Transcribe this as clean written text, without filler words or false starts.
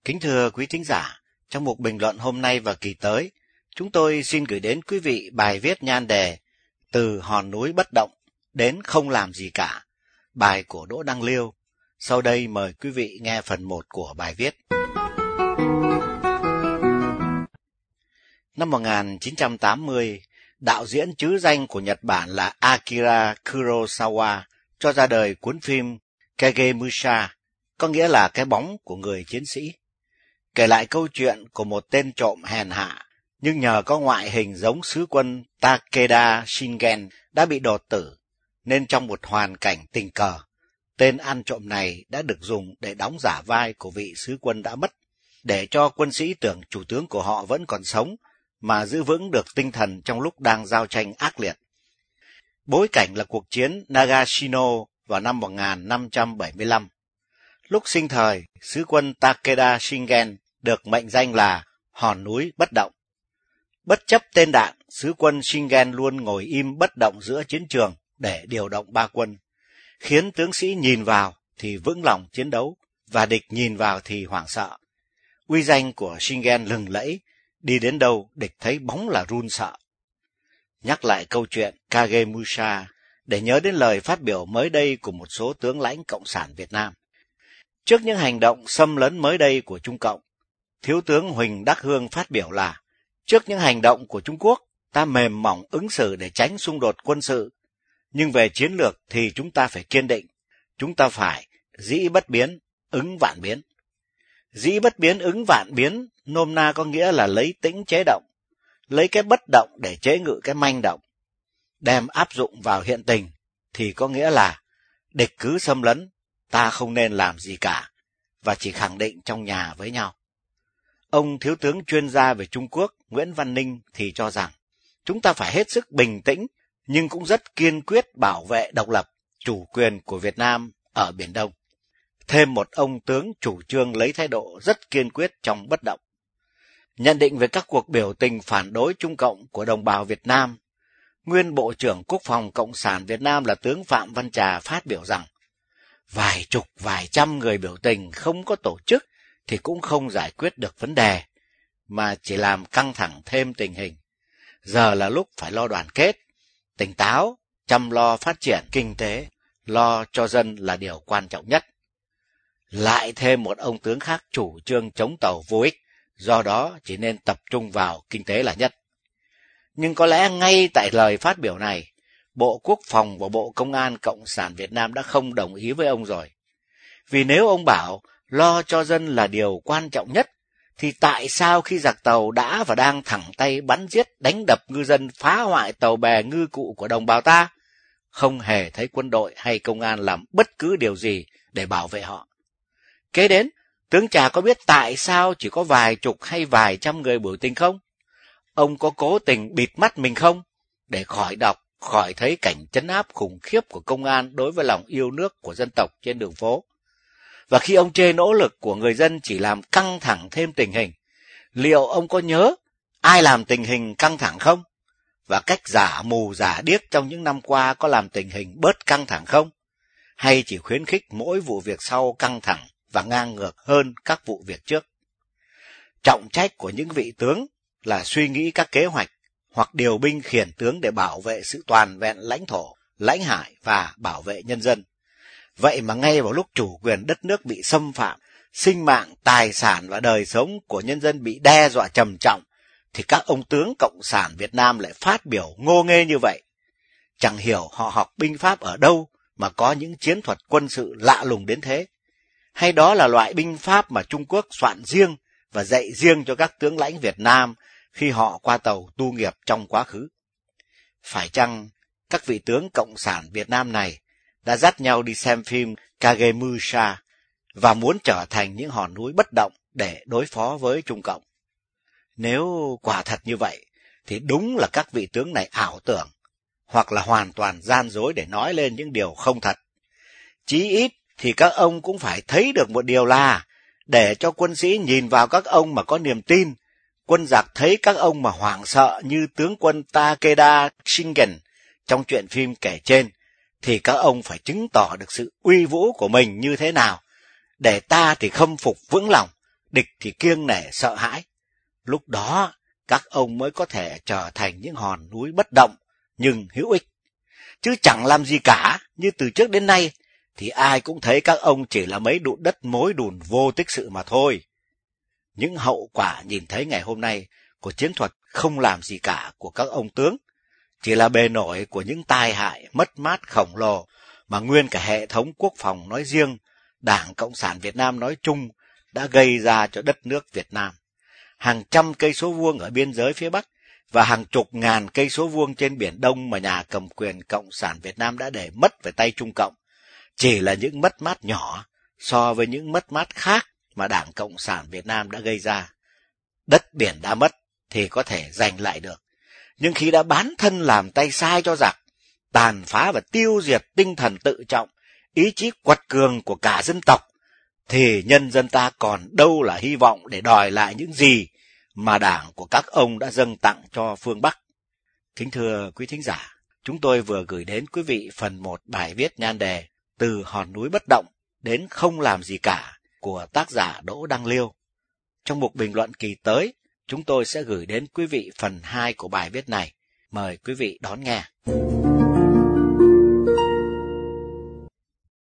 Kính thưa quý thính giả, trong mục bình luận hôm nay và kỳ tới, chúng tôi xin gửi đến quý vị bài viết nhan đề Từ hòn núi bất động đến không làm gì cả, bài của Đỗ Đăng Liêu. Sau đây mời quý vị nghe phần 1 của bài viết. Năm 1980, đạo diễn trứ danh của Nhật Bản là Akira Kurosawa cho ra đời cuốn phim Kagemusha, có nghĩa là cái bóng của người chiến sĩ, kể lại câu chuyện của một tên trộm hèn hạ, nhưng nhờ có ngoại hình giống sứ quân Takeda Shingen đã bị đột tử, nên trong một hoàn cảnh tình cờ, tên ăn trộm này đã được dùng để đóng giả vai của vị sứ quân đã mất, để cho quân sĩ tưởng chủ tướng của họ vẫn còn sống, mà giữ vững được tinh thần trong lúc đang giao tranh ác liệt. Bối cảnh là cuộc chiến Nagashino vào năm 1575. Lúc sinh thời, sứ quân Takeda Shingen được mệnh danh là hòn núi bất động. Bất chấp tên đạn, sứ quân Shingen luôn ngồi im bất động giữa chiến trường để điều động ba quân, khiến tướng sĩ nhìn vào thì vững lòng chiến đấu và địch nhìn vào thì hoảng sợ. Uy danh của Shingen lừng lẫy, đi đến đâu địch thấy bóng là run sợ. Nhắc lại câu chuyện Kagemusha để nhớ đến lời phát biểu mới đây của một số tướng lãnh Cộng sản Việt Nam. Trước những hành động xâm lấn mới đây của Trung Cộng, Thiếu tướng Huỳnh Đắc Hương phát biểu là: trước những hành động của Trung Quốc, ta mềm mỏng ứng xử để tránh xung đột quân sự, nhưng về chiến lược thì chúng ta phải kiên định, chúng ta phải dĩ bất biến, ứng vạn biến. Dĩ bất biến, ứng vạn biến, nôm na có nghĩa là lấy tĩnh chế động, lấy cái bất động để chế ngự cái manh động. Đem áp dụng vào hiện tình thì có nghĩa là địch cứ xâm lấn, ta không nên làm gì cả, và chỉ khẳng định trong nhà với nhau. Ông thiếu tướng chuyên gia về Trung Quốc Nguyễn Văn Ninh thì cho rằng chúng ta phải hết sức bình tĩnh, nhưng cũng rất kiên quyết bảo vệ độc lập, chủ quyền của Việt Nam ở Biển Đông. Thêm một ông tướng chủ trương lấy thái độ rất kiên quyết trong bất động. Nhận định về các cuộc biểu tình phản đối Trung Cộng của đồng bào Việt Nam, nguyên Bộ trưởng Quốc phòng Cộng sản Việt Nam là tướng Phạm Văn Trà phát biểu rằng vài chục vài trăm người biểu tình không có tổ chức thì cũng không giải quyết được vấn đề, mà chỉ làm căng thẳng thêm tình hình. Giờ là lúc phải lo đoàn kết, tỉnh táo, chăm lo phát triển kinh tế, lo cho dân là điều quan trọng nhất. Lại thêm một ông tướng khác chủ trương chống tàu vô ích, do đó chỉ nên tập trung vào kinh tế là nhất. Nhưng có lẽ ngay tại lời phát biểu này, Bộ Quốc phòng và Bộ Công an Cộng sản Việt Nam đã không đồng ý với ông rồi. Vì nếu ông bảo lo cho dân là điều quan trọng nhất, thì tại sao khi giặc tàu đã và đang thẳng tay bắn giết, đánh đập ngư dân, phá hoại tàu bè ngư cụ của đồng bào ta, không hề thấy quân đội hay công an làm bất cứ điều gì để bảo vệ họ? Kế đến, tướng Trà có biết tại sao chỉ có vài chục hay vài trăm người biểu tình không? Ông có cố tình bịt mắt mình không, để khỏi thấy cảnh trấn áp khủng khiếp của công an đối với lòng yêu nước của dân tộc trên đường phố? Và khi ông chê nỗ lực của người dân chỉ làm căng thẳng thêm tình hình, liệu ông có nhớ ai làm tình hình căng thẳng không? Và cách giả mù giả điếc trong những năm qua có làm tình hình bớt căng thẳng không? Hay chỉ khuyến khích mỗi vụ việc sau căng thẳng và ngang ngược hơn các vụ việc trước? Trọng trách của những vị tướng là suy nghĩ các kế hoạch hoặc điều binh khiển tướng để bảo vệ sự toàn vẹn lãnh thổ, lãnh hải và bảo vệ nhân dân. Vậy mà ngay vào lúc chủ quyền đất nước bị xâm phạm, sinh mạng, tài sản và đời sống của nhân dân bị đe dọa trầm trọng, thì các ông tướng Cộng sản Việt Nam lại phát biểu ngô nghê như vậy. Chẳng hiểu họ học binh pháp ở đâu mà có những chiến thuật quân sự lạ lùng đến thế. Hay đó là loại binh pháp mà Trung Quốc soạn riêng và dạy riêng cho các tướng lãnh Việt Nam khi họ qua tàu tu nghiệp trong quá khứ? Phải chăng các vị tướng Cộng sản Việt Nam này đã dắt nhau đi xem phim Kagemusha và muốn trở thành những hòn núi bất động để đối phó với Trung Cộng? Nếu quả thật như vậy, thì đúng là các vị tướng này ảo tưởng, hoặc là hoàn toàn gian dối để nói lên những điều không thật. Chí ít thì các ông cũng phải thấy được một điều là, để cho quân sĩ nhìn vào các ông mà có niềm tin, quân giặc thấy các ông mà hoảng sợ như tướng quân Takeda Shingen trong truyện phim kể trên, thì các ông phải chứng tỏ được sự uy vũ của mình như thế nào, để ta thì khâm phục vững lòng, địch thì kiêng nể sợ hãi. Lúc đó, các ông mới có thể trở thành những hòn núi bất động nhưng hữu ích. Chứ chẳng làm gì cả, như từ trước đến nay, thì ai cũng thấy các ông chỉ là mấy đụn đất mối đùn vô tích sự mà thôi. Những hậu quả nhìn thấy ngày hôm nay của chiến thuật không làm gì cả của các ông tướng, chỉ là bề nổi của những tai hại mất mát khổng lồ mà nguyên cả hệ thống quốc phòng nói riêng, Đảng Cộng sản Việt Nam nói chung đã gây ra cho đất nước Việt Nam. Hàng trăm cây số vuông ở biên giới phía Bắc và hàng chục ngàn cây số vuông trên Biển Đông mà nhà cầm quyền Cộng sản Việt Nam đã để mất về tay Trung Cộng, chỉ là những mất mát nhỏ so với những mất mát khác mà Đảng Cộng sản Việt Nam đã gây ra. Đất biển đã mất thì có thể giành lại được, nhưng khi đã bán thân làm tay sai cho giặc, tàn phá và tiêu diệt tinh thần tự trọng, ý chí quật cường của cả dân tộc, thì nhân dân ta còn đâu là hy vọng để đòi lại những gì mà Đảng của các ông đã dâng tặng cho phương Bắc. Kính thưa quý thính giả, chúng tôi vừa gửi đến quý vị phần 1 bài viết nhan đề Từ hòn núi bất động đến không làm gì cả của tác giả Đỗ Đăng Liêu. Trong mục bình luận kỳ tới, chúng tôi sẽ gửi đến quý vị phần 2 của bài viết này. Mời quý vị đón nghe.